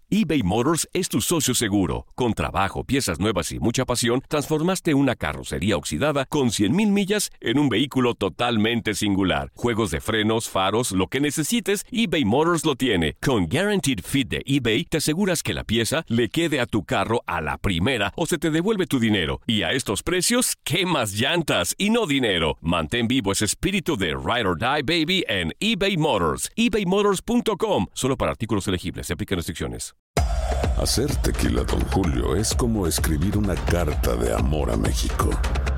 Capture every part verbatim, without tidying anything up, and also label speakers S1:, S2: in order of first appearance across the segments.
S1: eBay Motors es tu socio seguro. Con trabajo, piezas nuevas y mucha pasión, transformaste una carrocería oxidada con cien mil millas en un vehículo totalmente singular. Juegos de frenos, faros, lo que necesites, eBay Motors lo tiene. Con Guaranteed Fit de eBay, te aseguras que la pieza le quede a tu carro a la primera o se te devuelve tu dinero. Y a estos precios, ¿qué más llantas y no dinero? Mantén vivo ese espíritu de Ride or Die, baby, en eBay Motors. ebay motors punto com. Solo para artículos elegibles. Se aplican restricciones.
S2: Hacer tequila Don Julio es como escribir una carta de amor a México.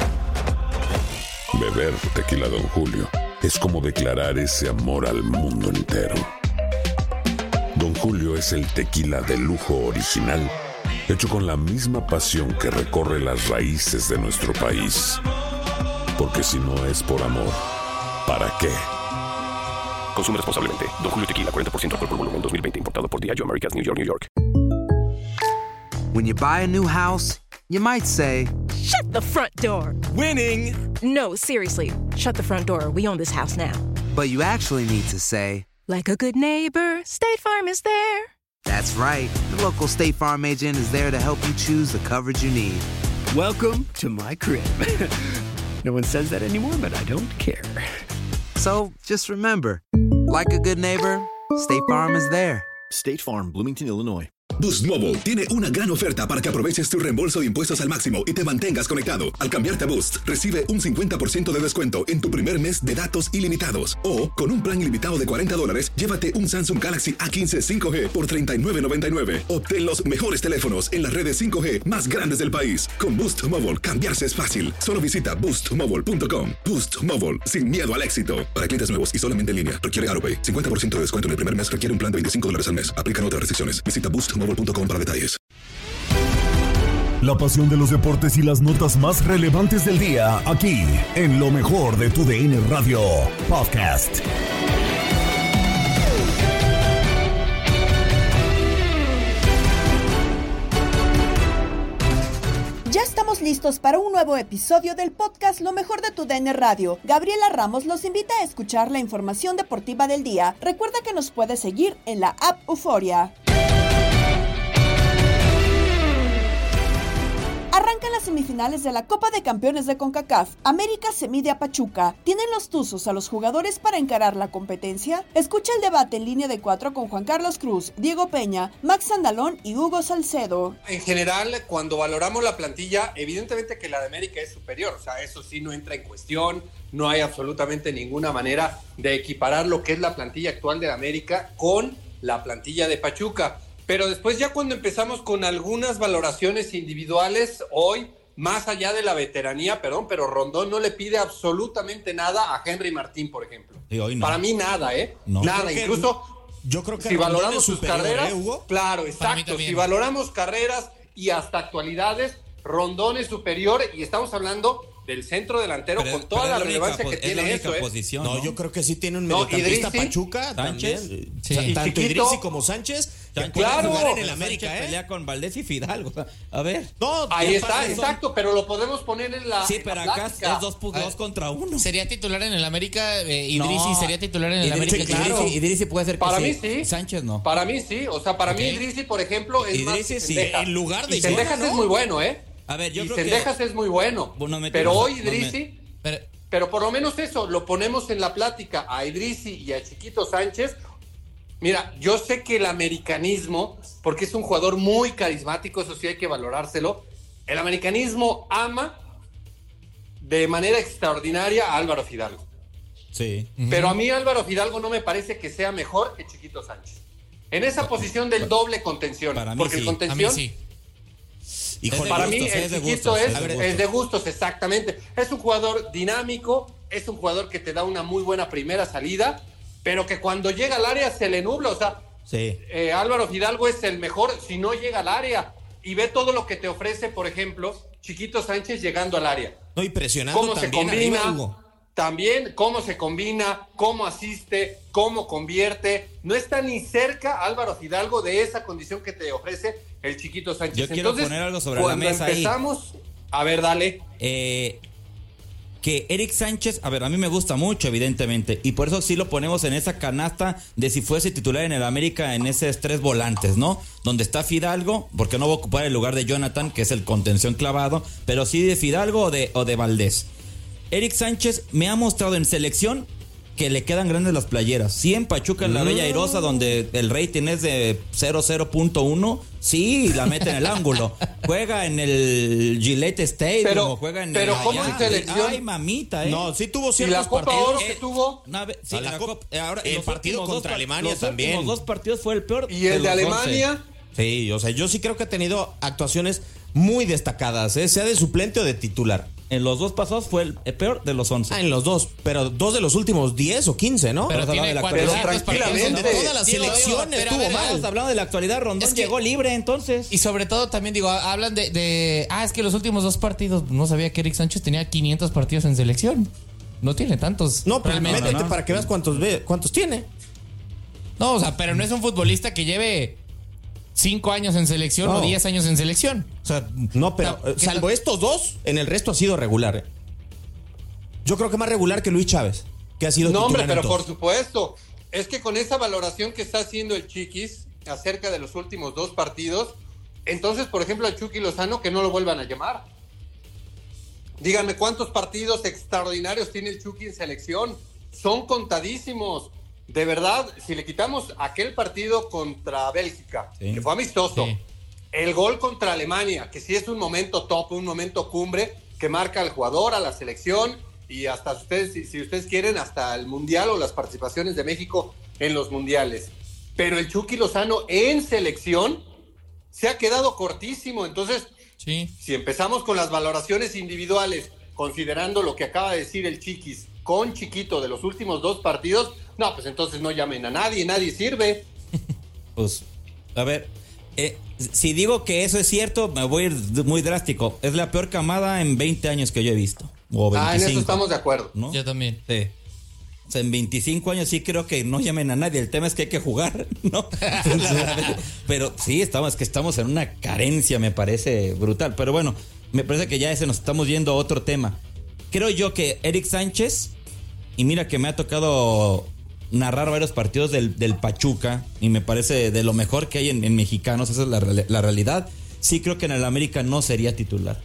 S2: Beber tequila Don Julio es como declarar ese amor al mundo entero. Don Julio es el tequila de lujo original, hecho con la misma pasión que recorre las raíces de nuestro país. Porque si no es por amor, ¿para qué?
S1: Consume responsablemente. Don Julio Tequila, cuarenta por ciento alcohol por volumen, dos mil veinte. Importado por Diageo Americas, New York, New York.
S3: When you buy a new house, you might say,
S4: "Shut the front door."
S5: Winning!
S4: No, seriously. Shut the front door. We own this house now.
S3: But you actually need to say,
S4: like a good neighbor, State Farm is there.
S3: That's right. The local State Farm agent is there to help you choose the coverage you need.
S5: Welcome to my crib. No one says that anymore, but I don't care.
S3: So, just remember, like a good neighbor, State Farm is there.
S6: State Farm, Bloomington, Illinois.
S7: Boost Mobile tiene una gran oferta para que aproveches tu reembolso de impuestos al máximo y te mantengas conectado. Al cambiarte a Boost, recibe un cincuenta por ciento de descuento en tu primer mes de datos ilimitados. O, con un plan ilimitado de cuarenta dólares, llévate un Samsung Galaxy A quince cinco G por treinta y nueve noventa y nueve. Obtén los mejores teléfonos en las redes cinco G más grandes del país. Con Boost Mobile, cambiarse es fácil. Solo visita boost mobile punto com. Boost Mobile, sin miedo al éxito. Para clientes nuevos y solamente en línea, requiere AutoPay. cincuenta por ciento de descuento en el primer mes, requiere un plan de veinticinco dólares al mes. Aplican otras restricciones. Visita boost mobile punto com para detalles.
S8: La pasión de los deportes y las notas más relevantes del día, aquí, en lo mejor de tu D N Radio Podcast.
S9: Ya estamos listos para un nuevo episodio del podcast Lo mejor de tu D N Radio. Gabriela Ramos los invita a escuchar la información deportiva del día. Recuerda que nos puedes seguir en la app Euforia. Arrancan las semifinales de la Copa de Campeones de CONCACAF. América se mide a Pachuca. ¿Tienen los Tuzos a los jugadores para encarar la competencia? Escucha el debate en línea de cuatro con Juan Carlos Cruz, Diego Peña, Max Andalón y Hugo Salcedo.
S10: En general, cuando valoramos la plantilla, evidentemente que la de América es superior. O sea, eso sí no entra en cuestión. No hay absolutamente ninguna manera de equiparar lo que es la plantilla actual de la América con la plantilla de Pachuca. Pero después ya cuando empezamos con algunas valoraciones individuales, hoy, más allá de la veteranía, perdón, pero Rondón no le pide absolutamente nada a Henry Martín, por ejemplo.
S11: Sí, hoy no.
S10: Para mí nada, ¿eh?
S11: No.
S10: Nada,
S11: Yo
S10: incluso
S11: yo creo que
S10: si
S11: Rondón
S10: valoramos
S11: es
S10: sus
S11: superior,
S10: carreras,
S11: ¿eh, Hugo?
S10: claro, exacto, si valoramos carreras y hasta actualidades, Rondón es superior y estamos hablando del centro delantero pero, con toda la relevancia que tiene eso, ¿eh?
S11: Posición, ¿no?
S12: no, yo creo que sí tiene un mediocampista
S10: no,
S12: Pachuca
S11: Sánchez,
S12: también.
S11: sí.
S12: Tanto
S10: Chiquito,
S12: Idrissi como Sánchez, que
S10: claro,
S12: pueden jugar en el América,
S11: Sánchez
S12: ¿eh?
S11: pelea con Valdés y Fidalgo. A ver.
S12: No,
S10: ahí está, exacto, pero lo podemos poner en la
S11: Sí,
S10: en
S11: pero
S10: la
S11: acá
S10: plática.
S11: es dos, dos contra uno.
S13: ¿Sería titular en el América? Eh, Idrissi no, sería titular en el
S11: Idrissi,
S13: América.
S11: Claro. Idrissi, Idrissi puede ser que
S10: para
S11: sí.
S10: mí sí.
S11: Sánchez no.
S10: Para mí sí, o sea, para okay. mí Idrissi, por ejemplo, es
S11: Idrissi
S10: más
S11: sí,
S10: Cendejas.
S11: en lugar de
S10: y Cendejas ¿no? es muy bueno, ¿eh?
S11: A ver, yo
S10: y
S11: creo
S10: Cendejas
S11: que...
S10: es muy bueno,
S11: bueno
S10: pero hoy
S11: no
S10: Idrissi...
S11: me... pero...
S10: pero por lo menos eso, lo ponemos en la plática a Idrissi y a Chiquito Sánchez. Mira, yo sé que el americanismo, porque es un jugador muy carismático, eso sí hay que valorárselo, el americanismo ama de manera extraordinaria a Álvaro Fidalgo.
S11: Sí.
S10: Pero a mí Álvaro Fidalgo no me parece que sea mejor que Chiquito Sánchez. En esa posición del doble contención.
S11: Para mí
S10: porque
S11: sí.
S10: el contención...
S13: A mí sí.
S10: Híjole, para
S11: gustos,
S10: mí el
S11: es de
S10: Chiquito
S11: gustos,
S10: es,
S11: es, de
S10: es de gustos, exactamente. Es un jugador dinámico, es un jugador que te da una muy buena primera salida, pero que cuando llega al área se le nubla. O sea,
S11: sí.
S10: eh, Álvaro Fidalgo es el mejor si no llega al área. Y ve todo lo que te ofrece, por ejemplo, Chiquito Sánchez llegando al área.
S12: No, y presionando
S10: cómo
S12: también
S10: se combina,
S12: arriba, Hugo.
S10: También cómo se combina, cómo asiste, cómo convierte. No está ni cerca Álvaro Fidalgo de esa condición que te ofrece el Chiquito Sánchez.
S11: Yo quiero
S10: Entonces,
S11: poner algo sobre la mesa
S10: empezamos,
S11: ahí.
S10: A ver, dale.
S11: Eh, que Eric Sánchez, a ver, a mí me gusta mucho, evidentemente, y por eso sí lo ponemos en esa canasta de si fuese titular en el América en esos tres volantes, ¿no? Donde está Fidalgo, porque no va a ocupar el lugar de Jonathan, que es el contención clavado, pero sí de Fidalgo o de, o de Valdés. Eric Sánchez me ha mostrado en selección que le quedan grandes las playeras. Sí, en Pachuca, en la Bella Airosa, donde el rating es de cero punto punto uno, sí, la mete en el ángulo. Juega en el Gillette Stadium,
S10: pero,
S11: juega en
S10: pero
S11: el...
S10: ¿cómo en selección?
S11: Ay, mamita, ¿eh?
S12: No, sí tuvo
S10: ¿Y
S12: ciertos
S10: la Copa
S12: partidos.
S10: Oro que tuvo?
S11: Una vez- sí,
S12: A la
S11: la
S12: Copa-
S11: Copa- ahora,
S12: el
S11: los
S12: partido
S11: últimos
S12: contra
S11: dos
S12: Alemania
S11: los
S12: también.
S11: Los dos partidos fue el peor.
S10: ¿Y el de
S11: los
S10: Alemania?
S11: once.
S12: Sí, o sea, yo sí creo que ha tenido actuaciones muy destacadas, ¿eh? Sea de suplente o de titular.
S11: En los dos pasados fue el el peor de los once.
S12: Ah, en los dos, pero dos de los últimos diez o quince, ¿no?
S13: Pero
S11: Estamos hablando
S13: tiene
S11: de la
S13: cuatro
S10: actualidad.
S13: partidos para
S10: Tranquilamente.
S13: que-
S12: De todas las
S13: Digo, digo,
S12: selecciones
S13: pero a
S12: estuvo
S13: ver,
S12: mal.
S11: Estamos hablando de la actualidad. Rondón
S13: Es que-
S11: llegó libre entonces.
S13: Y sobre todo también digo, hablan de, de... Ah, es que los últimos dos partidos, no sabía que Eric Sánchez tenía quinientos partidos en selección. No tiene tantos.
S12: No, pero
S13: realmente.
S12: métete
S11: no, no.
S12: para que veas cuántos ve, cuántos tiene.
S13: No, o sea, pero no es un futbolista que lleve cinco años en selección
S12: No.
S13: o diez años en selección. O sea,
S12: No, pero
S13: no,
S12: eh,
S13: ¿qué
S12: salvo
S13: tal?
S12: estos dos, en el resto ha sido regular. ¿eh? Yo creo que más regular que Luis Chávez, que ha sido
S10: No, hombre,
S12: titular en
S10: pero
S12: todos.
S10: por supuesto. Es que con esa valoración que está haciendo el Chiquis acerca de los últimos dos partidos, entonces, por ejemplo, al Chucky Lozano, que no lo vuelvan a llamar. Díganme, ¿cuántos partidos extraordinarios tiene el Chucky en selección? Son contadísimos. De verdad, si le quitamos aquel partido contra Bélgica,
S11: Sí.
S10: que fue amistoso,
S13: Sí.
S10: el gol contra Alemania, que sí es un momento top, un momento cumbre, que marca al jugador, a la selección, y hasta ustedes, si, si ustedes quieren, hasta el Mundial o las participaciones de México en los Mundiales. Pero el Chucky Lozano en selección se ha quedado cortísimo. Entonces,
S13: Sí.
S10: si empezamos con las valoraciones individuales, considerando lo que acaba de decir el Chiquis con Chiquito de los últimos dos partidos, no, pues entonces no llamen a nadie, nadie sirve.
S11: Pues, a ver, eh, si digo que eso es cierto, me voy a ir muy drástico. Es la peor camada en veinte años que yo he visto. O
S10: Ah, en eso
S11: veinticinco,
S10: estamos de acuerdo.
S11: ¿no?
S13: Yo también.
S11: Sí. O sea, en veinticinco años sí creo que no llamen a nadie. El tema es que hay que jugar, ¿no? Pero sí, estamos, es que estamos en una carencia, me parece brutal. Pero bueno, me parece que ya ese nos estamos yendo a otro tema. Creo yo que Eric Sánchez, y mira que me ha tocado narrar varios partidos del, del Pachuca, y me parece de lo mejor que hay en, en mexicanos, esa es la, la realidad. Sí creo que en el América no sería titular.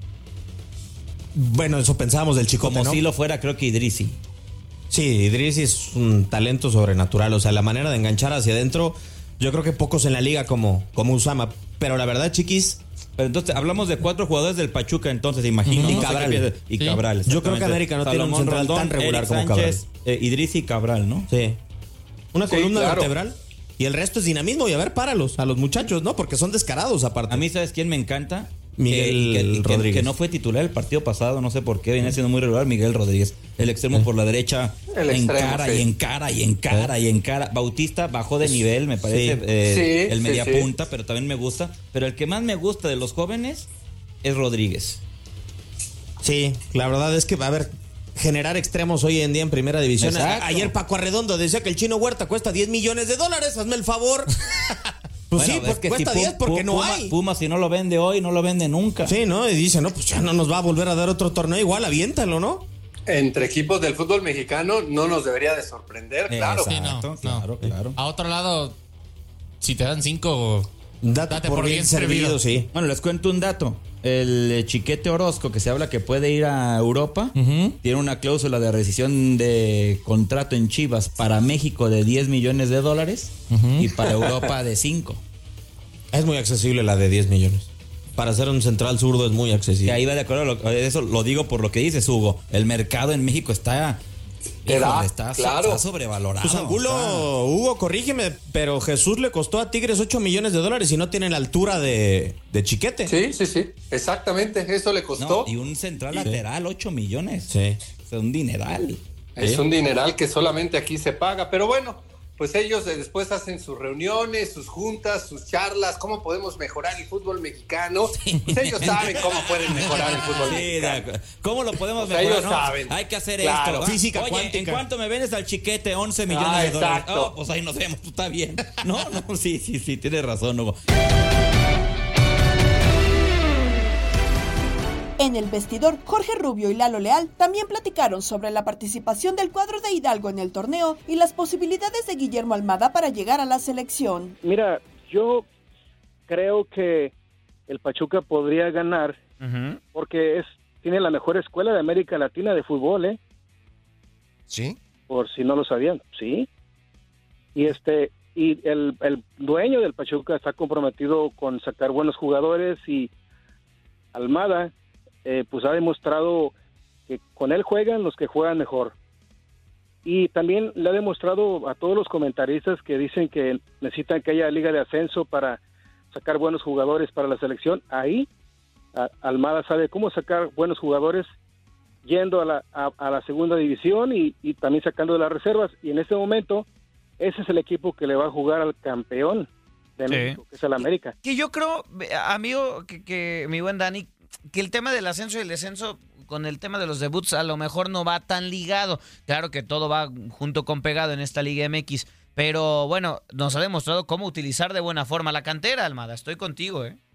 S12: Bueno, eso pensábamos del Chicote,
S11: Como
S12: ¿no?
S11: si lo fuera, creo que Idrissi.
S12: Sí, Idrissi es un talento sobrenatural. O sea, la manera de enganchar hacia adentro, yo creo que pocos en la liga como, como Usama. Pero la verdad, Chiquis...
S11: Pero entonces, hablamos de cuatro jugadores del Pachuca, entonces, imagino.
S12: Y
S11: no sé
S12: Cabral.
S11: qué piensa- y
S13: Sí.
S11: Cabral.
S12: Yo creo que
S11: exactamente.
S12: América no tiene un
S11: Salomón
S12: central tan
S11: Rondón,
S12: regular
S11: Eric
S12: como
S11: Sánchez, eh, Idrissi y Cabral, ¿no?
S12: Sí. Una
S10: Sí,
S12: columna
S10: claro.
S12: vertebral. Y el resto es dinamismo. Y a ver, páralos a los muchachos, ¿no? Porque son descarados aparte.
S11: A mí, ¿sabes quién me encanta?
S12: Miguel
S11: que, que- que-
S12: Rodríguez.
S11: que no fue titular el partido pasado, no sé por qué, viene siendo muy regular. Miguel Rodríguez, el extremo por la derecha,
S10: El extremo,
S11: encara
S10: sí.
S11: y encara y encara y encara. Bautista bajó de nivel, me parece,
S12: Sí.
S11: eh,
S10: Sí,
S11: el
S10: sí,
S11: media
S10: sí.
S11: punta, pero también me gusta. Pero el que más me gusta de los jóvenes es Rodríguez.
S12: Sí, la verdad es que, a ver, generar extremos hoy en día en primera división.
S11: Exacto.
S12: A- Ayer Paco Arredondo decía que el Chino Huerta cuesta diez millones de dólares. Hazme el favor. Pues
S11: Bueno,
S12: sí,
S11: es
S12: pues
S11: que
S12: cuesta
S11: si Pu-
S12: diez porque
S11: Pu-
S12: no
S11: Puma,
S12: hay.
S11: Puma, si no lo vende hoy, no lo vende nunca.
S12: Sí, ¿no? Y dice, no, pues ya no nos va a volver a dar otro torneo igual, aviéntalo, ¿no?
S10: Entre equipos del fútbol mexicano no nos debería de sorprender, claro.
S11: Exacto,
S13: Sí, no, no.
S11: claro, claro.
S13: A otro lado, si te dan cinco,
S12: Date,
S13: date
S12: por, bien servido, sí.
S11: Bueno, les cuento un dato. El eh, Chiquete Orozco, que se habla que puede ir a Europa,
S13: Ujú.
S11: tiene una cláusula de rescisión de contrato en Chivas para México de diez millones de dólares y para Europa de cinco.
S12: Es muy accesible la de diez millones. Para ser un central zurdo es muy
S11: Y
S12: accesible.
S11: ahí va de acuerdo, lo- eso lo digo por lo que dices, Hugo. El mercado en México está,
S10: Te da,
S11: híjole, está,
S10: claro.
S11: está sobrevalorado.
S12: Pues Angulo,
S11: está-
S12: Hugo, corrígeme, pero Jesús le costó a Tigres ocho millones de dólares y no tiene la altura de, de Chiquete.
S10: Sí, sí, sí, exactamente, eso le costó.
S11: No, y un central lateral, ocho millones.
S12: Sí.
S11: O sea, un dineral.
S10: Es un dineral que solamente aquí se paga, pero bueno, pues ellos eh, después hacen sus reuniones, sus juntas, sus charlas, cómo podemos mejorar el fútbol mexicano. Pues ellos saben cómo pueden mejorar el fútbol
S11: Sí, de
S10: mexicano.
S11: acuerdo. ¿Cómo lo podemos
S10: O sea,
S11: mejorar?
S10: ellos
S11: No,
S10: saben.
S11: hay que hacer
S10: Claro.
S11: esto.
S12: Física
S11: Oye,
S12: cuántica.
S11: ¿en cuánto me vendes al Chiquete? once millones
S10: Ah,
S11: de dólares.
S10: exacto.
S11: Oh, pues ahí nos vemos, está bien. No, no, sí, sí, sí, tienes razón, Hugo.
S9: En el vestidor, Jorge Rubio y Lalo Leal también platicaron sobre la participación del cuadro de Hidalgo en el torneo y las posibilidades de Guillermo Almada para llegar a la selección.
S14: Mira, yo creo que el Pachuca podría ganar uh-huh. porque es tiene la mejor escuela de América Latina de fútbol, ¿eh?
S15: ¿Sí?
S14: Por si no lo sabían, sí. Y este y el, el dueño del Pachuca está comprometido con sacar buenos jugadores y Almada eh, pues ha demostrado que con él juegan los que juegan mejor. Y también le ha demostrado a todos los comentaristas que dicen que necesitan que haya liga de ascenso para sacar buenos jugadores para la selección. Ahí a, Almada sabe cómo sacar buenos jugadores yendo a la, a, a la segunda división y, y también sacando de las reservas. Y en este momento ese es el equipo que le va a jugar al campeón de sí. México, que es el América.
S16: Que yo creo, amigo, que, que mi buen Dani, que el tema del ascenso y el descenso con el tema de los debuts a lo mejor no va tan ligado. Claro que todo va junto con pegado en esta Liga M X, pero bueno, nos ha demostrado cómo utilizar de buena forma la cantera, Almada. Estoy contigo, ¿eh?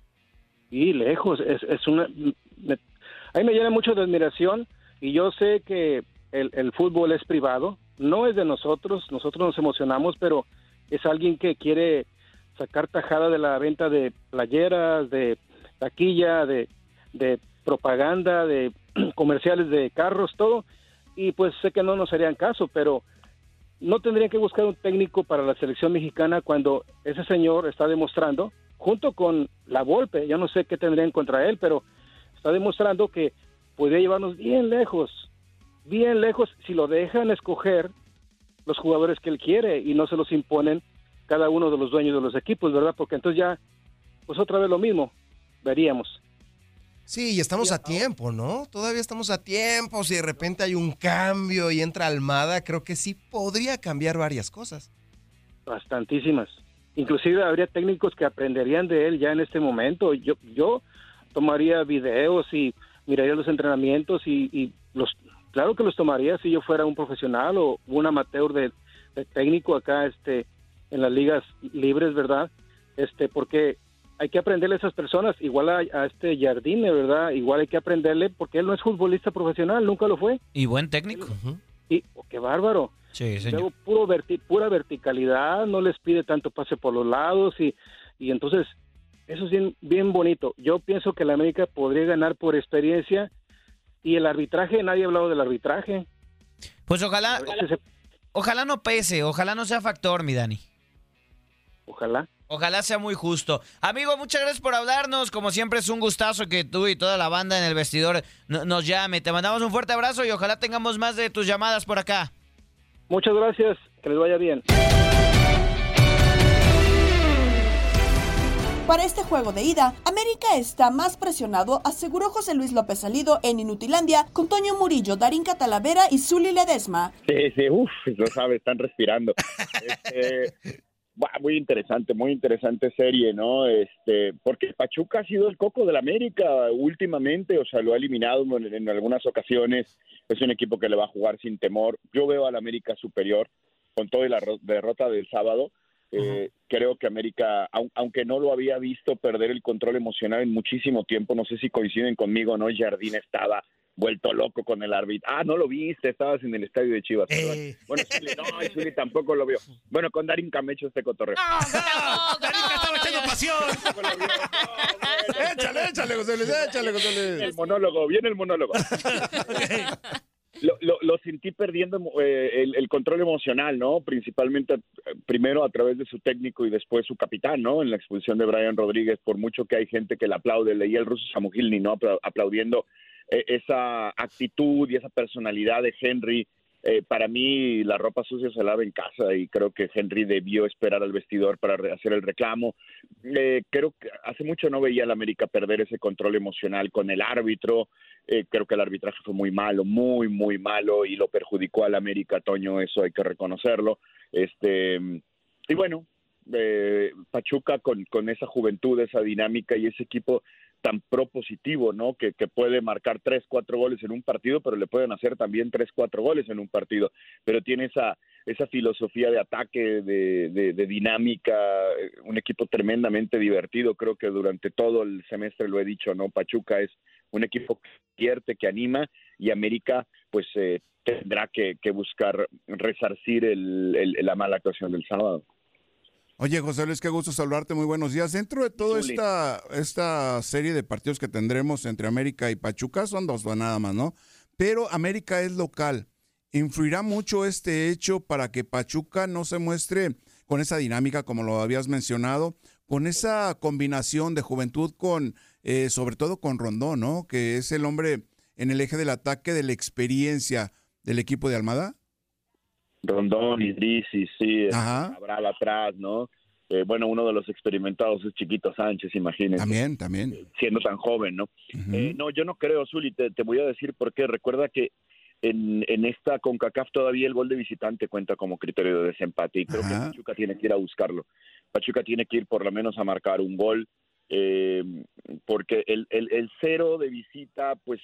S14: Y lejos, es, es una... Me, a mí me llena mucho de admiración y yo sé que el, el fútbol es privado, no es de nosotros, nosotros nos emocionamos, pero es alguien que quiere sacar tajada de la venta de playeras, de taquilla, de, de propaganda, de comerciales de carros, todo, y pues sé que no nos harían caso, pero no tendrían que buscar un técnico para la selección mexicana cuando ese señor está demostrando, junto con la Volpe, yo no sé qué tendrían contra él, pero está demostrando que podría llevarnos bien lejos, bien lejos si lo dejan escoger los jugadores que él quiere y no se los imponen cada uno de los dueños de los equipos, ¿verdad? Porque entonces ya, pues otra vez lo mismo, veríamos.
S15: Sí, y estamos a tiempo, ¿no? Todavía estamos a tiempo. Si de repente hay un cambio y entra Almada, creo que sí podría cambiar varias cosas.
S14: Bastantísimas. Inclusive habría técnicos que aprenderían de él ya en este momento. Yo, yo tomaría videos y miraría los entrenamientos y, y los, claro que los tomaría si yo fuera un profesional o un amateur de, de técnico acá, este, en las ligas libres, ¿verdad? Este, porque hay que aprenderle a esas personas, igual a, a este Jardine, ¿verdad? Igual hay que aprenderle porque él no es futbolista profesional, nunca lo fue.
S16: Y buen técnico.
S14: Uh-huh. Y oh, qué bárbaro.
S16: Sí, señor.
S14: Luego, puro verti- pura verticalidad, no les pide tanto pase por los lados y, y entonces eso es bien, bien bonito. Yo pienso que la América podría ganar por experiencia y el arbitraje, nadie ha hablado del arbitraje.
S16: Pues ojalá,
S14: se...
S16: ojalá no pese, ojalá no sea factor, mi Dani.
S14: Ojalá.
S16: Ojalá sea muy justo. Amigo, muchas gracias por hablarnos. Como siempre es un gustazo que tú y toda la banda en el vestidor no, nos llame. Te mandamos un fuerte abrazo y ojalá tengamos más de tus llamadas por acá.
S14: Muchas gracias. Que les vaya bien.
S9: Para este juego de ida, América está más presionado, aseguró José Luis López Salido en Inutilandia con Toño Murillo, Darín Catalavera y Zuli Ledesma.
S17: Sí, sí, uff, lo sabes, están respirando. Este... Muy interesante, muy interesante serie, ¿no? Este, porque Pachuca ha sido el coco del América últimamente, o sea, lo ha eliminado en, en algunas ocasiones. Es un equipo que le va a jugar sin temor. Yo veo al América superior con toda la ro- derrota del sábado. Eh, uh-huh. Creo que América, aun, aunque no lo había visto perder el control emocional en muchísimo tiempo, no sé si coinciden conmigo, ¿no? Jardín estaba vuelto loco con el árbitro. Ah, no lo viste, estabas en el estadio de Chivas. Eh. Bueno, Zuli, no, Zuli tampoco lo vio. Bueno, con Darín Camecho este cotorreo.
S18: ¡No, no! ¡Darín no, estaba echando pasión! No, no, échale, échale, José Luis, échale, José Luis.
S17: El monólogo, viene el monólogo. Okay. Lo, lo, lo sentí perdiendo eh, el, el control emocional, ¿no? Principalmente, eh, primero a través de su técnico y después su capitán, ¿no? En la expulsión de Brian Rodríguez, por mucho que hay gente que le aplaude, leí el ruso Samugilny, ¿no? Aplaudiendo eh, esa actitud y esa personalidad de Henry. Eh, para mí la ropa sucia se lava en casa y creo que Henry debió esperar al vestidor para hacer el reclamo. Eh, creo que hace mucho no veía al América perder ese control emocional con el árbitro. Eh, creo que el arbitraje fue muy malo, muy, muy malo y lo perjudicó al América, Toño, eso hay que reconocerlo. Este, y bueno, eh, Pachuca con, con esa juventud, esa dinámica y ese equipo tan propositivo, ¿no? Que, que puede marcar tres, cuatro goles en un partido, pero le pueden hacer también tres, cuatro goles en un partido. Pero tiene esa, esa filosofía de ataque, de, de, de dinámica, un equipo tremendamente divertido. Creo que durante todo el semestre lo he dicho, ¿no? Pachuca es un equipo que vierte, que anima, y América pues eh, tendrá que, que buscar resarcir el, el, la mala actuación del sábado.
S19: Oye, José Luis, qué gusto saludarte, muy buenos días. Dentro de toda esta, esta serie de partidos que tendremos entre América y Pachuca, son dos nada más, ¿no? Pero América es local. ¿Influirá mucho este hecho para que Pachuca no se muestre con esa dinámica, como lo habías mencionado, con esa combinación de juventud con, eh, sobre todo con Rondón, ¿no? Que es el hombre en el eje del ataque de la experiencia del equipo de Almada.
S17: Rondón, Idrissi, sí, Cabral atrás, ¿no? Eh, bueno, uno de los experimentados es Chiquito Sánchez, imagínense.
S19: También, también.
S17: Siendo tan joven, ¿no? Uh-huh. Eh, no, yo no creo, Zuli, te, te voy a decir por qué. Recuerda que en, en esta CONCACAF todavía el gol de visitante cuenta como criterio de desempate y creo Ajá. que Pachuca tiene que ir a buscarlo. Pachuca tiene que ir por lo menos a marcar un gol, eh, porque el, el, el cero de visita, pues...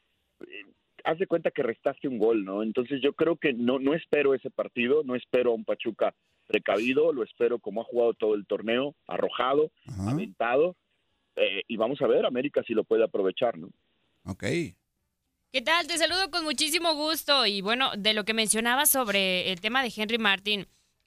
S17: Eh, haz de cuenta que restaste un gol, ¿no? Entonces yo creo que no, no espero ese partido, no espero a un Pachuca precavido, lo espero como ha jugado todo el torneo, arrojado, Ajá. aventado, eh, y vamos a ver América si lo puede aprovechar, ¿no?
S19: Ok.
S20: ¿Qué tal? Te saludo con muchísimo gusto, y bueno, de lo que mencionabas sobre el tema de Henry Martin,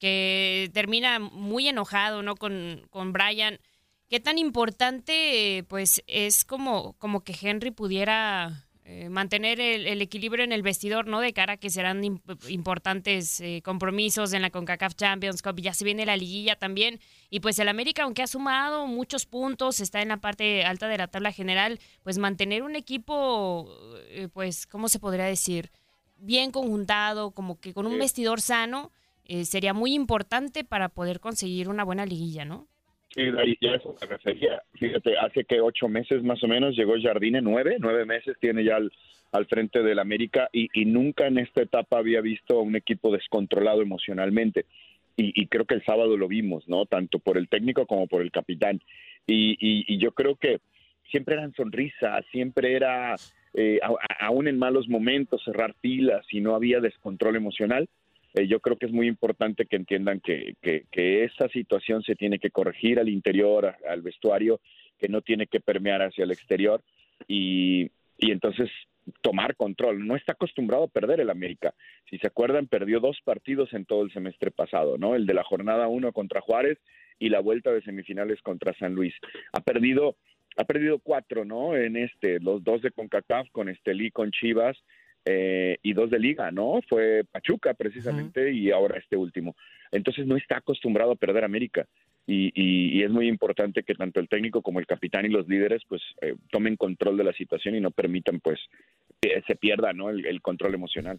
S20: que termina muy enojado, ¿no? Con, con Brian, ¿qué tan importante, pues, es como, como que Henry pudiera... Eh, mantener el, el equilibrio en el vestidor, ¿no? De cara a que serán imp- importantes eh, compromisos en la CONCACAF Champions Cup, ya se viene la liguilla también, y pues el América, aunque ha sumado muchos puntos, está en la parte alta de la tabla general, pues mantener un equipo, eh, pues, ¿cómo se podría decir? Bien conjuntado, como que con un vestidor sano, eh, sería muy importante para poder conseguir una buena liguilla, ¿no?
S17: Sí, ya eso me refería. Fíjate, hace que ocho meses más o menos llegó Jardine, nueve, nueve meses tiene ya al, al frente del América y, y nunca en esta etapa había visto a un equipo descontrolado emocionalmente. Y, y creo que el sábado lo vimos, ¿no? Tanto por el técnico como por el capitán. Y, y, y yo creo que siempre eran sonrisas, siempre era, eh, a, aún en malos momentos, cerrar filas y no había descontrol emocional. Eh, yo creo que es muy importante que entiendan que, que, que esa situación se tiene que corregir al interior, a, al vestuario, que no tiene que permear hacia el exterior y, y entonces tomar control. No está acostumbrado a perder el América. Si se acuerdan, perdió dos partidos en todo el semestre pasado, ¿no? El de la jornada uno contra Juárez y la vuelta de semifinales contra San Luis. Ha perdido, ha perdido cuatro, ¿no? En este, los dos de CONCACAF con Estelí, con Chivas, Eh, y dos de liga, ¿no? Fue Pachuca precisamente uh-huh. y ahora este último. Entonces no está acostumbrado a perder América y, y, y es muy importante que tanto el técnico como el capitán y los líderes pues eh, tomen control de la situación y no permitan pues que se pierda, ¿no? el, el control emocional.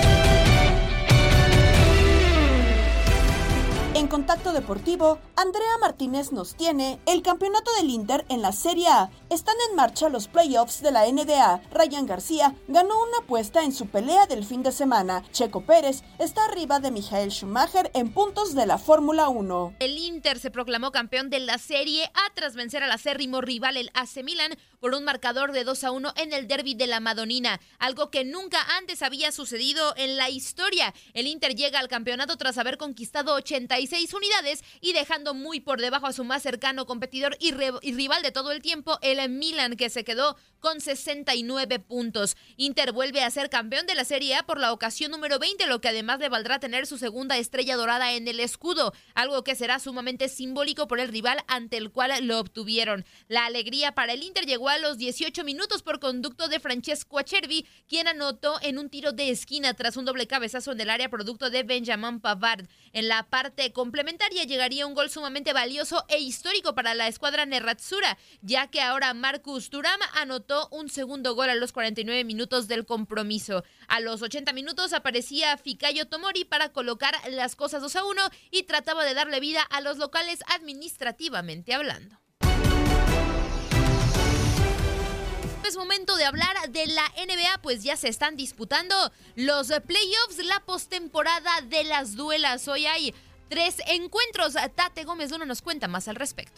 S9: En Contacto Deportivo, Andrea Martínez nos tiene el campeonato del Inter en la Serie A. Están en marcha los playoffs de la N B A. Ryan García ganó una apuesta en su pelea del fin de semana. Checo Pérez está arriba de Michael Schumacher en puntos de la Fórmula uno.
S21: El Inter se proclamó campeón de la Serie A tras vencer al acérrimo rival el A C Milan por un marcador de dos a uno en el derbi de la Madonina, algo que nunca antes había sucedido en la historia. El Inter llega al campeonato tras haber conquistado ochenta y seis unidades y dejando muy por debajo a su más cercano competidor y, re- y rival de todo el tiempo, el Milan, que se quedó con sesenta y nueve puntos. Inter vuelve a ser campeón de la Serie A por la ocasión número veinte, lo que además le valdrá tener su segunda estrella dorada en el escudo, algo que será sumamente simbólico por el rival ante el cual lo obtuvieron. La alegría para el Inter llegó a los dieciocho minutos por conducto de Francesco Acerbi, quien anotó en un tiro de esquina tras un doble cabezazo en el área producto de Benjamin Pavard. En la parte complementaria llegaría un gol sumamente valioso e histórico para la escuadra nerazzurra, ya que ahora Marcus Thuram anotó un segundo gol a los cuarenta y nueve minutos del compromiso. A los ochenta minutos aparecía Fikayo Tomori para colocar las cosas dos a uno y trataba de darle vida a los locales administrativamente hablando. Es momento de hablar de la N B A, pues ya se están disputando los playoffs, la postemporada de las duelas. Hoy hay tres encuentros. Tate Gómez Luna nos cuenta más al respecto.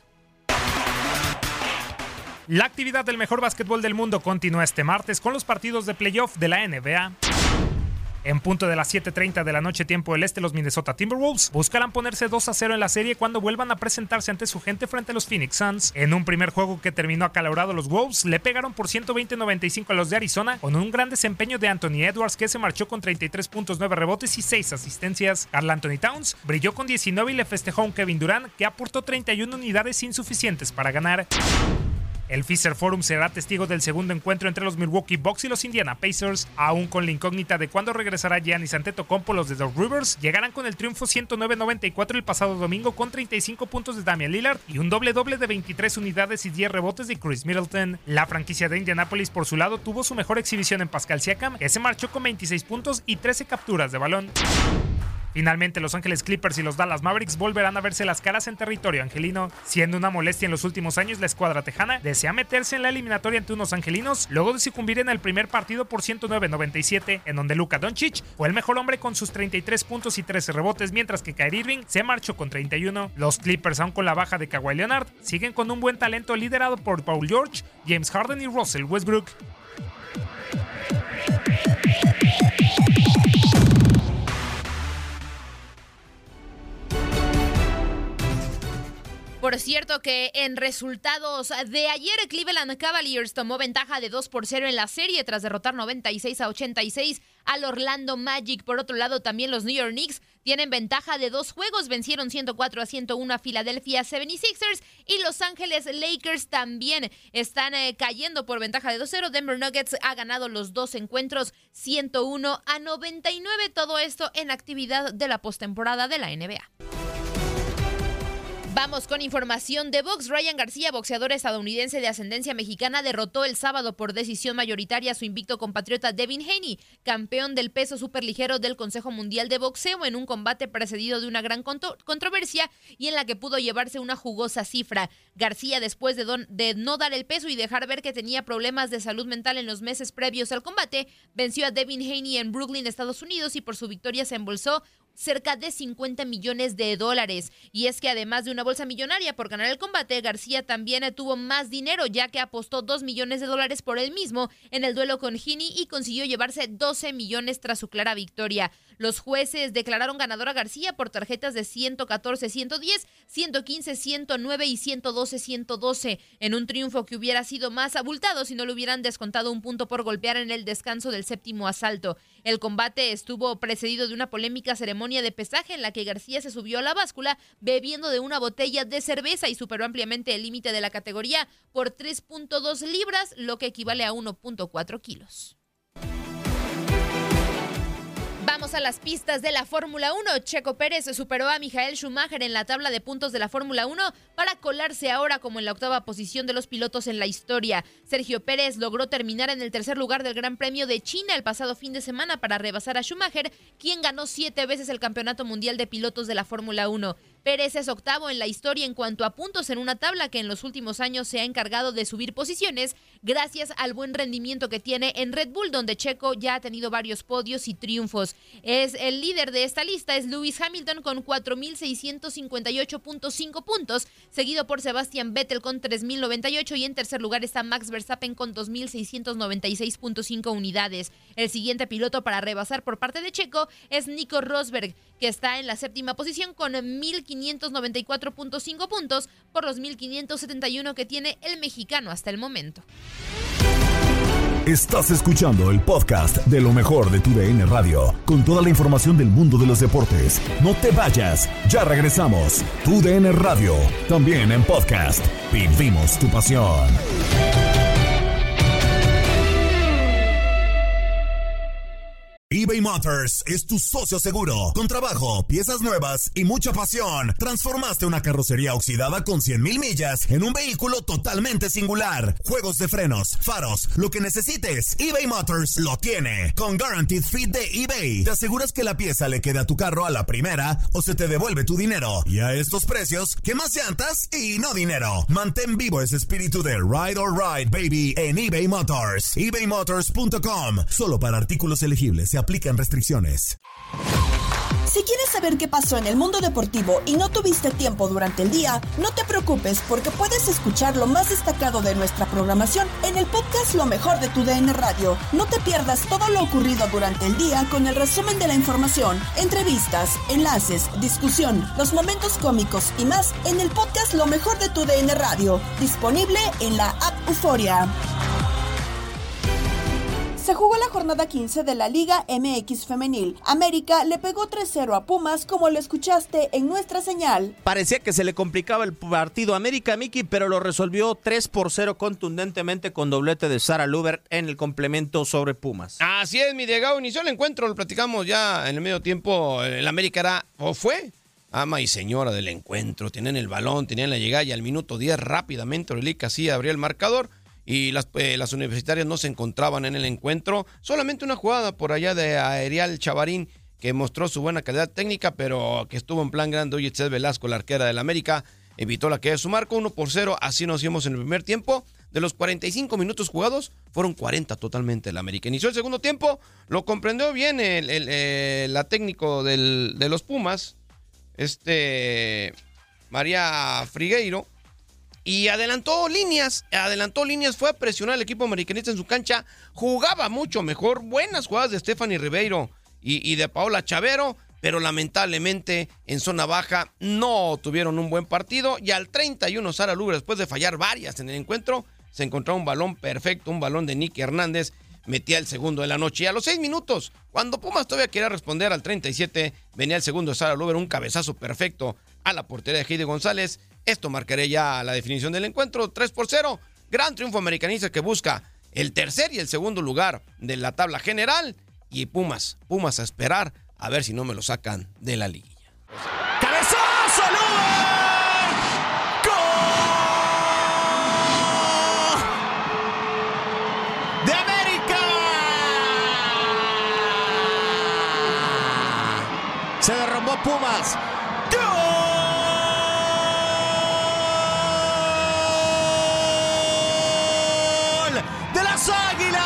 S22: La actividad del mejor básquetbol del mundo continúa este martes con los partidos de playoff de la N B A.
S2: En punto de las siete treinta de la noche tiempo del este, los Minnesota Timberwolves buscarán ponerse dos a cero en la serie cuando vuelvan a presentarse ante su gente frente a los Phoenix Suns. En un primer juego que terminó acalorado, los Wolves le pegaron por ciento veinte a noventa y cinco a los de Arizona con un gran desempeño de Anthony Edwards, que se marchó con treinta y tres puntos, nueve rebotes y seis asistencias. Karl Anthony Towns brilló con diecinueve y le festejó a un Kevin Durant que aportó treinta y una unidades insuficientes para ganar. El Fisher Forum será testigo del segundo encuentro entre los Milwaukee Bucks y los Indiana Pacers. Aún con la incógnita de cuándo regresará Giannis Antetokounmpo, los de Doc Rivers llegarán con el triunfo ciento nueve a noventa y cuatro el pasado domingo con treinta y cinco puntos de Damian Lillard y un doble doble de veintitrés unidades y diez rebotes de Chris Middleton. La franquicia de Indianapolis, por su lado, tuvo su mejor exhibición en Pascal Siakam, que se marchó con veintiséis puntos y trece capturas de balón. Finalmente, Los Ángeles Clippers y los Dallas Mavericks volverán a verse las caras en territorio angelino. Siendo una molestia en los últimos años, la escuadra tejana desea meterse en la eliminatoria ante unos angelinos luego de sucumbir en el primer partido por ciento nueve a noventa y siete, en donde Luka Doncic fue el mejor hombre con sus treinta y tres puntos y trece rebotes, mientras que Kyrie Irving se marchó con treinta y uno. Los Clippers, aun con la baja de Kawhi Leonard, siguen con un buen talento liderado por Paul George, James Harden y Russell Westbrook.
S21: Por cierto que en resultados de ayer, Cleveland Cavaliers tomó ventaja de dos por cero en la serie tras derrotar noventa y seis a ochenta y seis al Orlando Magic. Por otro lado, también los New York Knicks tienen ventaja de dos juegos, vencieron ciento cuatro a ciento uno a Philadelphia setenta y seis ers y Los Ángeles Lakers también están eh, cayendo por ventaja de dos cero. Denver Nuggets ha ganado los dos encuentros ciento uno a noventa y nueve, todo esto en actividad de la postemporada de la N B A. Vamos con información de box. Ryan García, boxeador estadounidense de ascendencia mexicana, derrotó el sábado por decisión mayoritaria a su invicto compatriota Devin Haney, campeón del peso superligero del Consejo Mundial de Boxeo, en un combate precedido de una gran contro- controversia y en la que pudo llevarse una jugosa cifra. García, después de, don- de no dar el peso y dejar ver que tenía problemas de salud mental en los meses previos al combate, venció a Devin Haney en Brooklyn, Estados Unidos, y por su victoria se embolsó cerca de cincuenta millones de dólares. Y es que además de una bolsa millonaria por ganar el combate, García también tuvo más dinero, ya que apostó dos millones de dólares por él mismo en el duelo con Haney y consiguió llevarse doce millones tras su clara victoria. Los jueces declararon ganador a García por tarjetas de ciento catorce, ciento diez, ciento quince, ciento nueve y ciento doce, ciento doce, en un triunfo que hubiera sido más abultado si no le hubieran descontado un punto por golpear en el descanso del séptimo asalto. El combate estuvo precedido de una polémica ceremonia de pesaje en la que García se subió a la báscula bebiendo de una botella de cerveza y superó ampliamente el límite de la categoría por tres punto dos libras, lo que equivale a uno punto cuatro kilos. Vamos a las pistas de la Fórmula uno. Checo Pérez superó a Michael Schumacher en la tabla de puntos de la Fórmula uno para colarse ahora como en la octava posición de los pilotos en la historia. Sergio Pérez logró terminar en el tercer lugar del Gran Premio de China el pasado fin de semana para rebasar a Schumacher, quien ganó siete veces el Campeonato Mundial de Pilotos de la Fórmula uno. Pérez es octavo en la historia en cuanto a puntos en una tabla que en los últimos años se ha encargado de subir posiciones gracias al buen rendimiento que tiene en Red Bull, donde Checo ya ha tenido varios podios y triunfos. Es el líder de esta lista, es Lewis Hamilton con cuatro mil seiscientos cincuenta y ocho punto cinco puntos, seguido por Sebastian Vettel con tres mil noventa y ocho y en tercer lugar está Max Verstappen con dos mil seiscientos noventa y seis punto cinco unidades. El siguiente piloto para rebasar por parte de Checo es Nico Rosberg, que está en la séptima posición con mil quinientos noventa y cuatro punto cinco puntos por los mil quinientos setenta y uno que tiene el mexicano hasta el momento.
S8: Estás escuchando el podcast de lo mejor de tu D N Radio, con toda la información del mundo de los deportes. No te vayas, ya regresamos. Tu D N Radio, también en podcast. Vivimos tu pasión. eBay Motors es tu socio seguro. Con trabajo, piezas nuevas y mucha pasión, transformaste una carrocería oxidada con cien mil millas en un vehículo totalmente singular. Juegos de frenos, faros, lo que necesites, eBay Motors lo tiene. Con Guaranteed Fit de eBay, te aseguras que la pieza le quede a tu carro a la primera o se te devuelve tu dinero. Y a estos precios, ¿qué más llantas y no dinero? Mantén vivo ese espíritu de Ride or Ride, baby, en eBay Motors. ebay motors punto com. Solo para artículos elegibles se aplican restricciones.
S9: Si quieres saber qué pasó en el mundo deportivo y no tuviste tiempo durante el día, no te preocupes porque puedes escuchar lo más destacado de nuestra programación en el podcast Lo Mejor de tu D N Radio. No te pierdas todo lo ocurrido durante el día con el resumen de la información, entrevistas, enlaces, discusión, los momentos cómicos y más en el podcast Lo Mejor de tu D N Radio, disponible en la app Euforia. Se jugó la jornada quince de la Liga M X Femenil. América le pegó tres cero a Pumas, como lo escuchaste en nuestra señal.
S12: Parecía que se le complicaba el partido a América, Miki, pero lo resolvió tres por cero contundentemente con doblete de Sara Luber en el complemento sobre Pumas.
S18: Así es, mi Diego. Inició el encuentro, lo platicamos ya en el medio tiempo. El América era, o fue, ama y señora del encuentro. Tenían el balón, tenían la llegada y al minuto diez rápidamente Aurelica sí abría el marcador. Y las, eh, las universitarias no se encontraban en el encuentro. Solamente una jugada por allá de Aerial Chavarín que mostró su buena calidad técnica, pero que estuvo en plan grande. Oyetzel Velasco, la arquera del América, evitó la caída de su marco, uno por cero. Así nos hicimos en el primer tiempo. De los cuarenta y cinco minutos jugados, fueron cuarenta totalmente el América. Inició el segundo tiempo, lo comprendió bien el, el, el, la técnico del, de los Pumas, este María Frigueiro. Y adelantó líneas, adelantó líneas, fue a presionar al equipo americanista en su cancha, jugaba mucho mejor, buenas jugadas de Stephanie Ribeiro y, y de Paola Chavero, pero lamentablemente en zona baja no tuvieron un buen partido, y al treinta y uno Sara Luber, después de fallar varias en el encuentro, se encontró un balón perfecto, un balón de Nicky Hernández, metía el segundo de la noche, y a los seis minutos, cuando Pumas todavía quería responder al treinta y siete, venía el segundo de Sara Luber, un cabezazo perfecto a la portería de Heidi González. Esto marcaría ya la definición del encuentro, tres por cero. Gran triunfo americanista que busca el tercer y el segundo lugar de la tabla general. Y Pumas, Pumas a esperar a ver si no me lo sacan de la liguilla.
S8: ¡Cabezazo, Luber! ¡Gol! ¡De América! Se derrumbó Pumas. ¡Gol! ¡De las Águilas!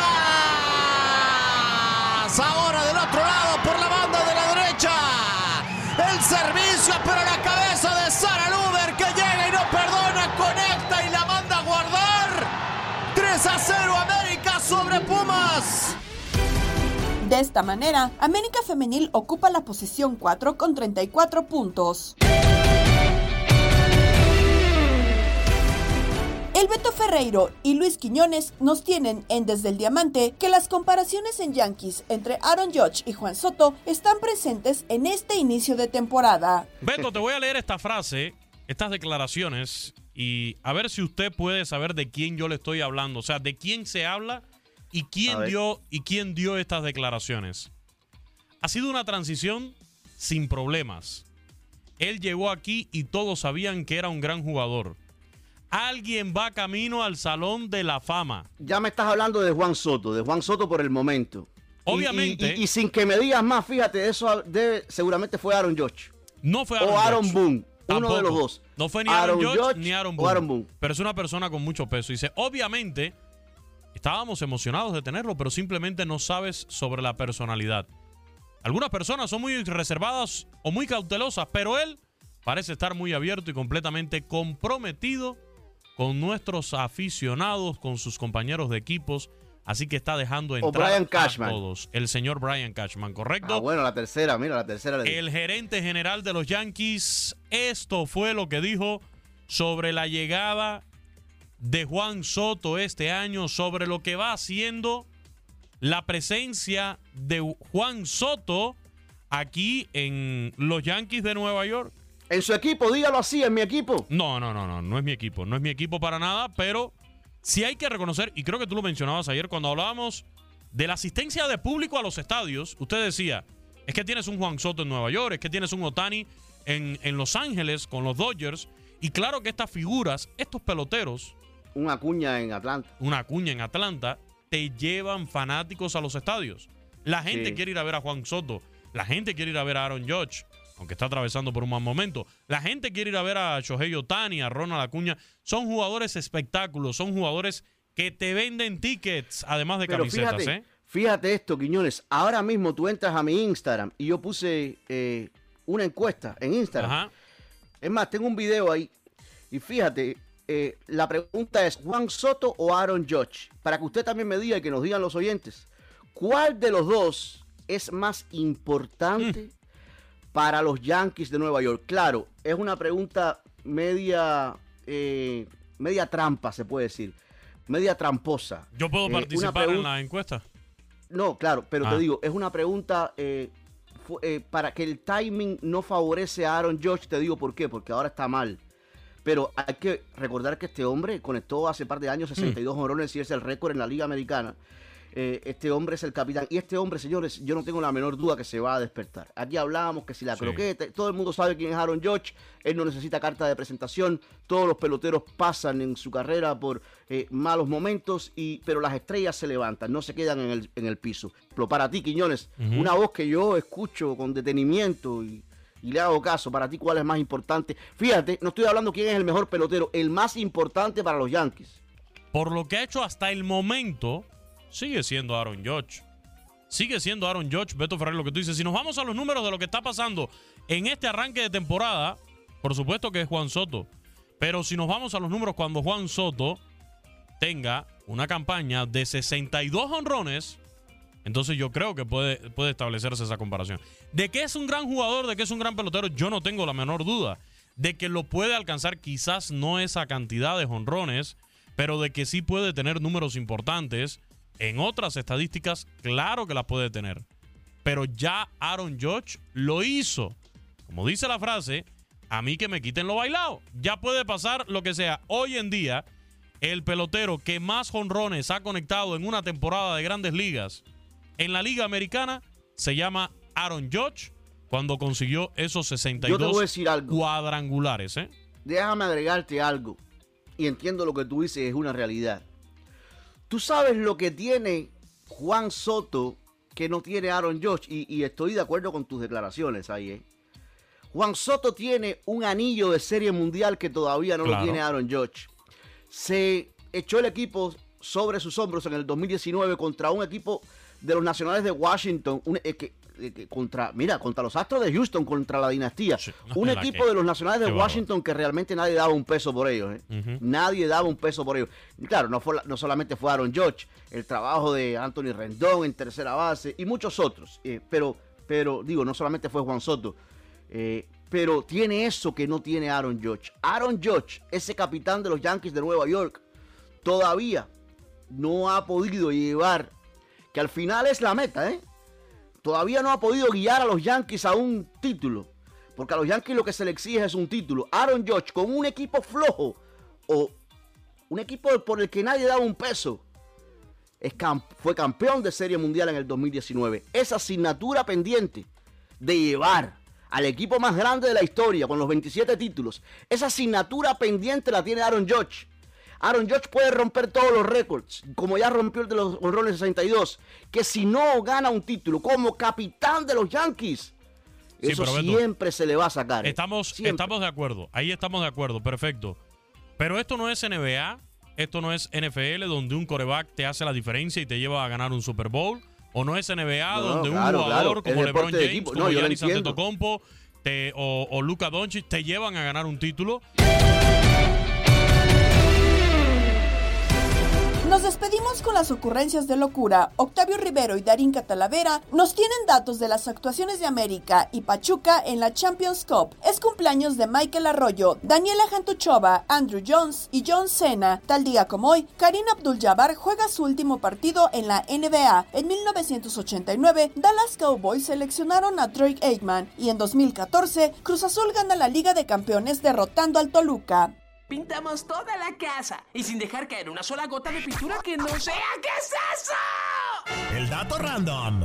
S8: Ahora del otro lado por la banda de la derecha. El servicio, pero la cabeza de Sara Luber que llega y no perdona, conecta y la manda a guardar. tres a cero América sobre Pumas.
S9: De esta manera, América Femenil ocupa la posición cuatro con treinta y cuatro puntos. El Beto Ferreiro y Luis Quiñones nos tienen en Desde el Diamante que las comparaciones en Yankees entre Aaron Judge y Juan Soto están presentes en este inicio de temporada.
S1: Beto, te voy a leer esta frase, estas declaraciones, y a ver si usted puede saber de quién yo le estoy hablando, o sea, de quién se habla y quién dio, y quién dio estas declaraciones. Ha sido una transición sin problemas. Él llegó aquí y todos sabían que era un gran jugador. Alguien va camino al Salón de la Fama.
S22: Ya me estás hablando de Juan Soto, de Juan Soto por el momento.
S1: Obviamente.
S22: Y, y, y, y sin que me digas más, fíjate, eso debe, seguramente fue Aaron Judge.
S1: No fue Aaron
S22: O Aaron
S1: Judge.
S22: Boone,
S1: Tampoco.
S22: uno de los dos.
S1: No fue ni Aaron, Aaron Judge,
S22: Judge
S1: ni Aaron
S22: o
S1: Boone.
S22: Aaron Boone.
S1: Pero es una persona con mucho peso. Dice, obviamente, estábamos emocionados de tenerlo, pero simplemente no sabes sobre la personalidad. Algunas personas son muy reservadas o muy cautelosas, pero él parece estar muy abierto y completamente comprometido con nuestros aficionados, con sus compañeros de equipos, así que está dejando entrar a todos. El señor Brian Cashman, ¿correcto?
S22: Ah, bueno, la tercera, mira, la tercera. Le
S1: el gerente general de los Yankees, esto fue lo que dijo sobre la llegada de Juan Soto este año, sobre lo que va haciendo la presencia de Juan Soto aquí en los Yankees de Nueva York.
S22: En su equipo, dígalo así, en mi equipo.
S1: No, no, no, no, no es mi equipo. No es mi equipo para nada, pero sí hay que reconocer, y creo que tú lo mencionabas ayer cuando hablábamos de la asistencia de público a los estadios. Usted decía, es que tienes un Juan Soto en Nueva York, es que tienes un Ohtani en, en Los Ángeles con los Dodgers. Y claro que estas figuras, estos peloteros.
S22: Una cuña en Atlanta.
S1: Una cuña en Atlanta, te llevan fanáticos a los estadios. La gente sí. quiere ir a ver a Juan Soto. La gente quiere ir a ver a Aaron Judge, aunque está atravesando por un mal momento. La gente quiere ir a ver a Shohei Ohtani, a Ronald Acuña. Son jugadores espectáculos, son jugadores que te venden tickets, además de
S22: Pero
S1: camisetas.
S22: Fíjate,
S1: ¿eh?
S22: fíjate esto, Quiñones. Ahora mismo tú entras a mi Instagram y yo puse eh, una encuesta en Instagram.
S1: Ajá.
S22: Es más, tengo un video ahí. Y fíjate, eh, la pregunta es, ¿Juan Soto o Aaron Judge? Para que usted también me diga y que nos digan los oyentes, ¿cuál de los dos es más importante mm. para los Yankees de Nueva York? Claro, es una pregunta media, eh, media trampa, se puede decir. Media tramposa.
S1: ¿Yo puedo
S22: Eh,
S1: participar
S22: una
S1: en la encuesta?
S22: No, claro, pero
S1: Ah.
S22: te digo, es una pregunta eh, fu- eh, para que el timing no favorece a Aaron Judge. Te digo por qué, porque ahora está mal. Pero hay que recordar que este hombre conectó hace par de años sesenta y dos jonrones y es el récord en la Liga Americana. Eh, este hombre es el capitán. Y este hombre, señores, yo no tengo la menor duda que se va a despertar. Aquí hablábamos que si la
S1: Sí.
S22: croqueta, todo el mundo sabe quién es Aaron Judge. Él no necesita carta de presentación. Todos los peloteros pasan en su carrera por eh, malos momentos, y, pero las estrellas se levantan, no se quedan en el, en el piso. Pero para ti, Quiñones,
S1: Ujú.
S22: una voz que yo escucho con detenimiento y, y le hago caso. Para ti, ¿cuál es más importante? Fíjate, no estoy hablando quién es el mejor pelotero, el más importante para los Yankees.
S1: Por lo que ha hecho hasta el momento, sigue siendo Aaron Judge. Sigue siendo Aaron Judge, Beto Ferrer, lo que tú dices. Si nos vamos a los números de lo que está pasando en este arranque de temporada, por supuesto que es Juan Soto. Pero si nos vamos a los números cuando Juan Soto tenga una campaña de sesenta y dos honrones, entonces yo creo que puede, puede establecerse esa comparación. De que es un gran jugador, de que es un gran pelotero, yo no tengo la menor duda. De que lo puede alcanzar, quizás no esa cantidad de honrones, pero de que sí puede tener números importantes en otras estadísticas, claro que las puede tener. Pero ya Aaron Judge lo hizo. Como dice la frase, a mí que me quiten lo bailado. Ya puede pasar lo que sea. Hoy en día, el pelotero que más jonrones ha conectado en una temporada de Grandes Ligas en la Liga Americana se llama Aaron Judge, cuando consiguió esos sesenta y
S22: Yo te voy a
S1: dos
S22: decir algo.
S1: cuadrangulares. ¿eh?
S22: Déjame agregarte algo. Y entiendo lo que tú dices, es una realidad. Tú sabes lo que tiene Juan Soto que no tiene Aaron Judge. Y, y estoy de acuerdo con tus declaraciones ahí. ¿eh? Juan Soto tiene un anillo de Serie Mundial que todavía no
S1: Claro.
S22: lo tiene Aaron Judge. Se echó el equipo sobre sus hombros en el dos mil diecinueve contra un equipo de los Nacionales de Washington, un, eh, que, eh, que contra, mira, contra los Astros de Houston, contra la dinastía. un
S1: la
S22: equipo
S1: que-
S22: de los Nacionales de
S1: qué bárbaro.
S22: Washington que realmente nadie daba un peso por ellos. ¿eh?
S1: Ujú.
S22: Nadie daba un peso por ellos. Y claro, no, fue, la- no solamente fue Aaron Judge, el trabajo de Anthony Rendón en tercera base y muchos otros. eh, pero, pero, digo, no solamente fue Juan Soto. eh, pero tiene eso que no tiene Aaron Judge. Aaron Judge, ese capitán de los Yankees de Nueva York, todavía no ha podido llevar, que al final es la meta, ¿eh? Todavía no ha podido guiar a los Yankees a un título. Porque a los Yankees lo que se le exige es un título. Aaron Judge, con un equipo flojo o un equipo por el que nadie daba un peso, es cam- fue campeón de Serie Mundial en el dos mil diecinueve. Esa asignatura pendiente de llevar al equipo más grande de la historia con los veintisiete títulos, esa asignatura pendiente la tiene Aaron Judge. Aaron Judge puede romper todos los récords, como ya rompió el de los honrones sesenta y dos, que si no gana un título como capitán de los Yankees,
S1: Sí,
S22: eso
S1: pero Beto,
S22: siempre se le va a sacar. ¿eh?
S1: Estamos,
S22: Siempre.
S1: estamos de acuerdo. Ahí estamos de acuerdo. Perfecto. Pero esto no es N B A. Esto no es N F L, donde un quarterback te hace la diferencia y te lleva a ganar un Super Bowl. O no es N B A,
S22: No, no,
S1: donde
S22: claro,
S1: un jugador
S22: claro. Es
S1: como
S22: deporte
S1: LeBron
S22: de
S1: James,
S22: equipo.
S1: como
S22: No, yo lo
S1: Giannis
S22: entiendo.
S1: Antetokounmpo te, o, o Luka Doncic te llevan a ganar un título.
S9: Nos despedimos con las ocurrencias de locura. Octavio Rivero y Darín Catalavera nos tienen datos de las actuaciones de América y Pachuca en la Champions Cup. Es cumpleaños de Michael Arroyo, Daniela Jantuchova, Andrew Jones y John Cena. Tal día como hoy, Kareem Abdul-Jabbar juega su último partido en la N B A. En mil novecientos ochenta y nueve, Dallas Cowboys seleccionaron a Drake Aikman y en dos mil catorce, Cruz Azul gana la Liga de Campeones derrotando al Toluca.
S4: Pintamos toda la casa y sin dejar caer una sola gota de pintura que no sea. ¿Qué es eso?
S8: El dato random.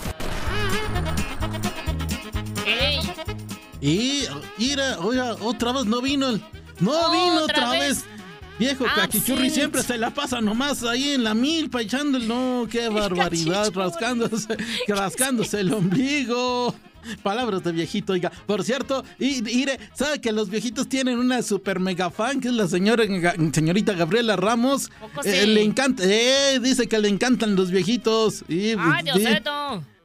S20: ¡Ey!
S5: Y, mira, oiga, otra vez no vino el... No vino
S20: ¿Otra
S5: otra vez.
S20: vez?
S5: Viejo
S20: Ah,
S5: cachichurri
S20: sí.
S5: siempre se la pasa nomás ahí en la milpa echando el... No, qué barbaridad,
S20: cachichurri.
S5: rascándose, rascándose el ombligo. Palabras de viejito, oiga. Por cierto, y mire, ¿sabe que los viejitos tienen una super mega fan, que es la señora, señorita Gabriela Ramos?
S20: ¿Poco
S5: Eh,
S20: sí?
S5: le encanta, eh, dice que le encantan los viejitos. Y,
S20: ¡Ay,
S5: di-
S20: Dioseto!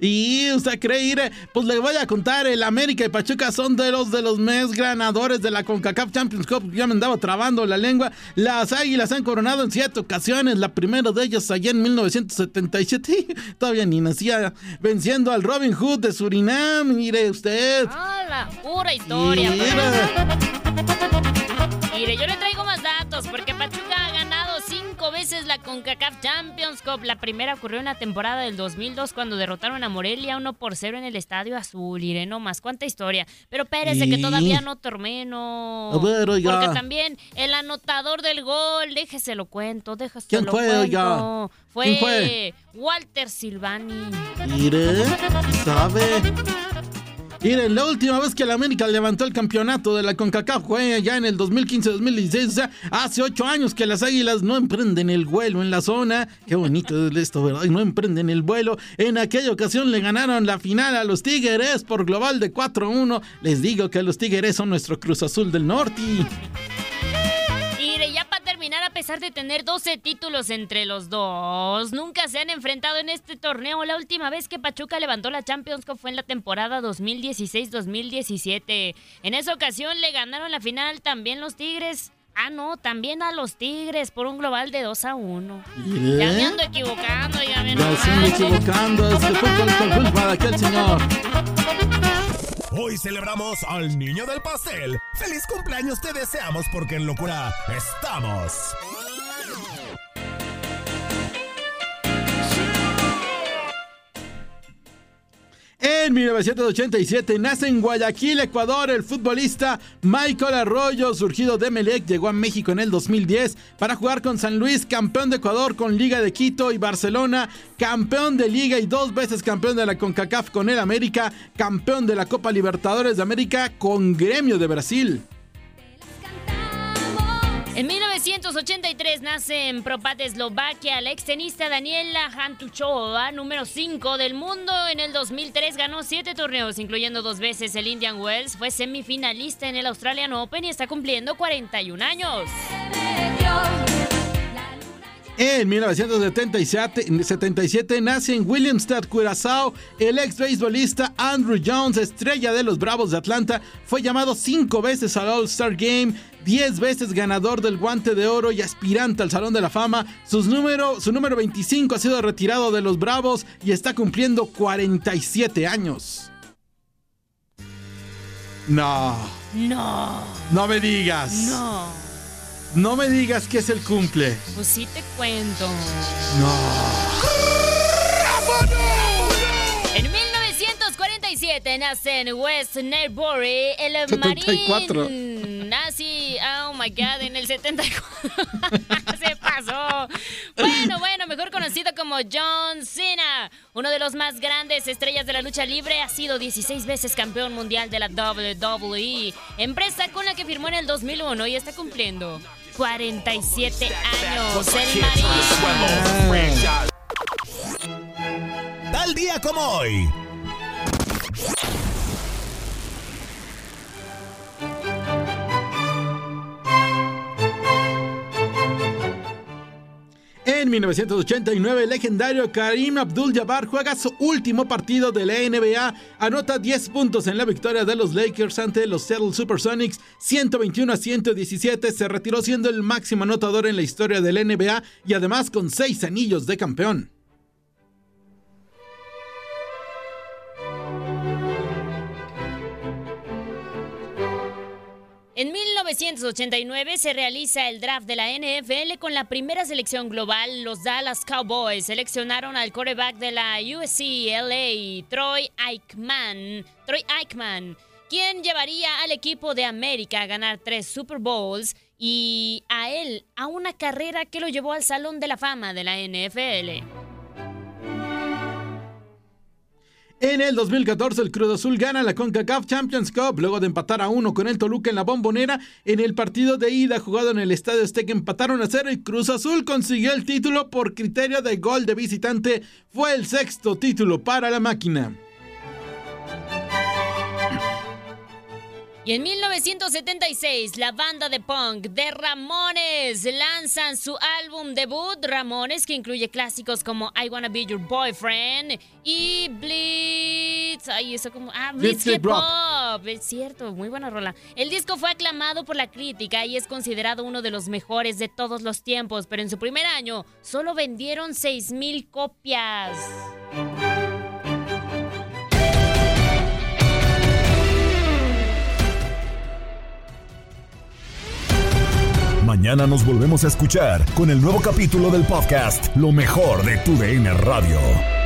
S5: Y usted cree ir, pues le voy a contar, el América y Pachuca son de los de los mes ganadores de la CONCACAF Champions Cup. Ya me andaba trabando la lengua. Las Águilas han coronado en siete ocasiones, la primera de ellas allá en mil novecientos setenta y siete. Todavía ni nacía, venciendo al Robin Hood de Surinam. Mire usted.
S20: Ah, la pura historia.
S5: Mira.
S20: Mire, yo le traigo más datos porque Pachuca ha ganado cinco veces la CONCACAF Champions Cup. La primera ocurrió en la temporada del dos mil dos cuando derrotaron a Morelia uno por cero en el Estadio Azul. Iré nomás, cuánta historia. Pero espérese
S5: Y...
S20: que todavía no termino.
S5: A ver, oiga.
S20: Porque también el anotador del gol, déjese lo cuento, déjese
S5: ¿Quién
S20: lo
S5: fue,
S20: cuento.
S5: oiga?
S20: Fue,
S5: ¿Quién fue?
S20: Walter Silvani.
S5: Mire, ¿sabe? Miren, la última vez que el América levantó el campeonato de la CONCACAF fue ya en el dos mil quince dos mil dieciséis, o sea, hace ocho años que las Águilas no emprenden el vuelo en la zona. Qué bonito es esto, ¿verdad? Y no emprenden el vuelo. En aquella ocasión le ganaron la final a los Tigres por global de cuatro a uno. Les digo que los Tigres son nuestro Cruz Azul del Norte.
S20: Mire, ya para terminar, a pesar de tener doce títulos entre los dos, nunca se han enfrentado en este torneo. La última vez que Pachuca levantó la Champions Cup fue en la temporada dos mil dieciséis dos mil diecisiete. En esa ocasión le ganaron la final también los Tigres. Ah, no, también a los Tigres por un global de dos a uno.
S5: ¿Eh?
S20: Ya me ando equivocando, ya me ando
S5: Ya se ando equivocando. Es que fue por culpa de aquel señor.
S8: Hoy celebramos al niño del pastel. ¡Feliz cumpleaños te deseamos porque en locura estamos!
S5: En mil novecientos ochenta y siete nace en Guayaquil, Ecuador, el futbolista Michael Arroyo, surgido de Emelec, llegó a México en el dos mil diez para jugar con San Luis, campeón de Ecuador con Liga de Quito y Barcelona, campeón de Liga y dos veces campeón de la CONCACAF con el América, campeón de la Copa Libertadores de América con Gremio de Brasil.
S20: En mil novecientos ochenta y tres nace en Propat, Eslovaquia, la extenista Daniela Hantuchova, número cinco del mundo. En el dos mil tres ganó siete torneos, incluyendo dos veces el Indian Wells. Fue semifinalista en el Australian Open y está cumpliendo cuarenta y un años.
S5: En mil novecientos setenta y siete nace en Williamstown, Curazao, el ex beisbolista Andrew Jones, estrella de los Bravos de Atlanta. Fue llamado cinco veces al All-Star Game, diez veces ganador del Guante de Oro y aspirante al Salón de la Fama. Sus número, su número veinticinco ha sido retirado de los Bravos y está cumpliendo cuarenta y siete años. No.
S20: No.
S5: No me digas.
S20: No.
S5: No me digas que es el cumple.
S20: Pues sí te cuento.
S5: No.
S20: En mil novecientos cuarenta y siete nace en West Newbury el
S5: setenta y cuatro.
S20: Marín nazi. Oh my God, en el setenta y cuatro. Se pasó. Bueno, bueno, mejor conocido como John Cena. Uno de los más grandes estrellas de la lucha libre, ha sido dieciséis veces campeón mundial de la doble u doble u E. Empresa con la que firmó en el dos mil uno y está cumpliendo cuarenta y siete años. El Marín.
S8: Tal día como hoy.
S5: En mil novecientos ochenta y nueve, el legendario Kareem Abdul-Jabbar juega su último partido de la N B A. Anota diez puntos en la victoria de los Lakers ante los Seattle Supersonics, ciento veintiuno a ciento diecisiete. Se retiró siendo el máximo anotador en la historia de la N B A y además con seis anillos de campeón.
S20: En mil novecientos ochenta y nueve se realiza el draft de la N F L con la primera selección global. Los Dallas Cowboys seleccionaron al quarterback de la U S C L A, Troy Aikman, Troy Aikman, quien llevaría al equipo de América a ganar tres Super Bowls y a él a una carrera que lo llevó al Salón de la Fama de la N F L.
S5: En el dos mil catorce, el Cruz Azul gana la CONCACAF Champions Cup luego de empatar a uno con el Toluca en la Bombonera. En el partido de ida jugado en el Estadio Azteca empataron a cero y Cruz Azul consiguió el título por criterio de gol de visitante. Fue el sexto título para la máquina.
S20: Y en mil novecientos setenta y seis, la banda de punk The Ramones lanzan su álbum debut, Ramones, que incluye clásicos como I Wanna Be Your Boyfriend y Blitz. Ay, eso como. Ah, Blitz Hip Hop. Es cierto, muy buena rola. El disco fue aclamado por la crítica y es considerado uno de los mejores de todos los tiempos, pero en su primer año solo vendieron seis mil copias.
S8: Mañana nos volvemos a escuchar con el nuevo capítulo del podcast Lo mejor de tu D N Radio.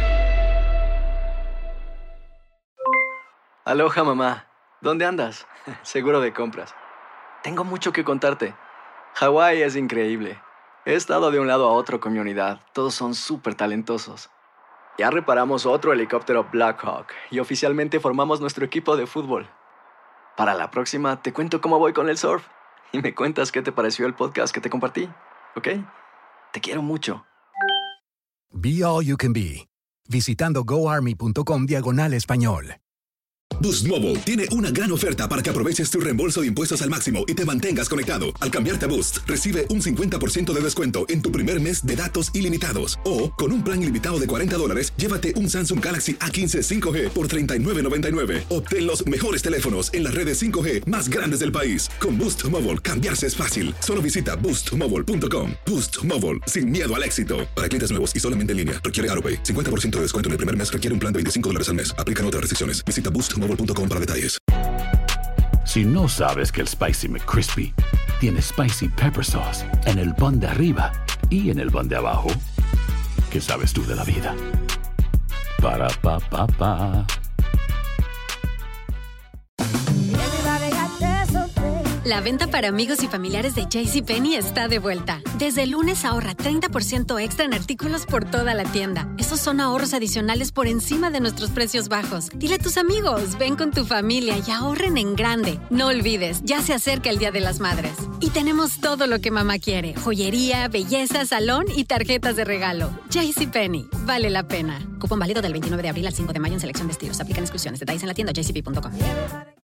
S3: Aloha, mamá. ¿Dónde andas? Seguro de compras. Tengo mucho que contarte. Hawái es increíble. He estado de un lado a otro con mi unidad. Todos son súper talentosos. Ya reparamos otro helicóptero Blackhawk y oficialmente formamos nuestro equipo de fútbol. Para la próxima te cuento cómo voy con el surf. Y me cuentas qué te pareció el podcast que te compartí, ¿ok? Te quiero mucho.
S6: Be All You Can Be. Visitando goarmy.com diagonal español.
S7: Boost Mobile tiene una gran oferta para que aproveches tu reembolso de impuestos al máximo y te mantengas conectado. Al cambiarte a Boost, recibe un cincuenta por ciento de descuento en tu primer mes de datos ilimitados. O, con un plan ilimitado de cuarenta dólares, llévate un Samsung Galaxy A quince cinco G por treinta y nueve noventa y nueve. Obtén los mejores teléfonos en las redes cinco G más grandes del país. Con Boost Mobile, cambiarse es fácil. Solo visita boost mobile punto com. Boost Mobile, sin miedo al éxito. Para clientes nuevos y solamente en línea, requiere AutoPay. cincuenta por ciento de descuento en el primer mes requiere un plan de veinticinco dólares al mes. Aplican otras restricciones. Visita boost mobile punto com para detalles.
S23: Si no sabes que el Spicy McCrispy tiene Spicy Pepper Sauce en el pan de arriba y en el pan de abajo, ¿qué sabes tú de la vida? Para, pa, pa, pa.
S24: La venta para amigos y familiares de JCPenney está de vuelta. Desde el lunes ahorra treinta por ciento extra en artículos por toda la tienda. Esos son ahorros adicionales por encima de nuestros precios bajos. Dile a tus amigos, ven con tu familia y ahorren en grande. No olvides, ya se acerca el Día de las Madres. Y tenemos todo lo que mamá quiere. Joyería, belleza, salón y tarjetas de regalo. JCPenney, vale la pena. Cupón válido del veintinueve de abril al cinco de mayo en selección de estilos. Aplican exclusiones. Detalles en la tienda j c p punto com.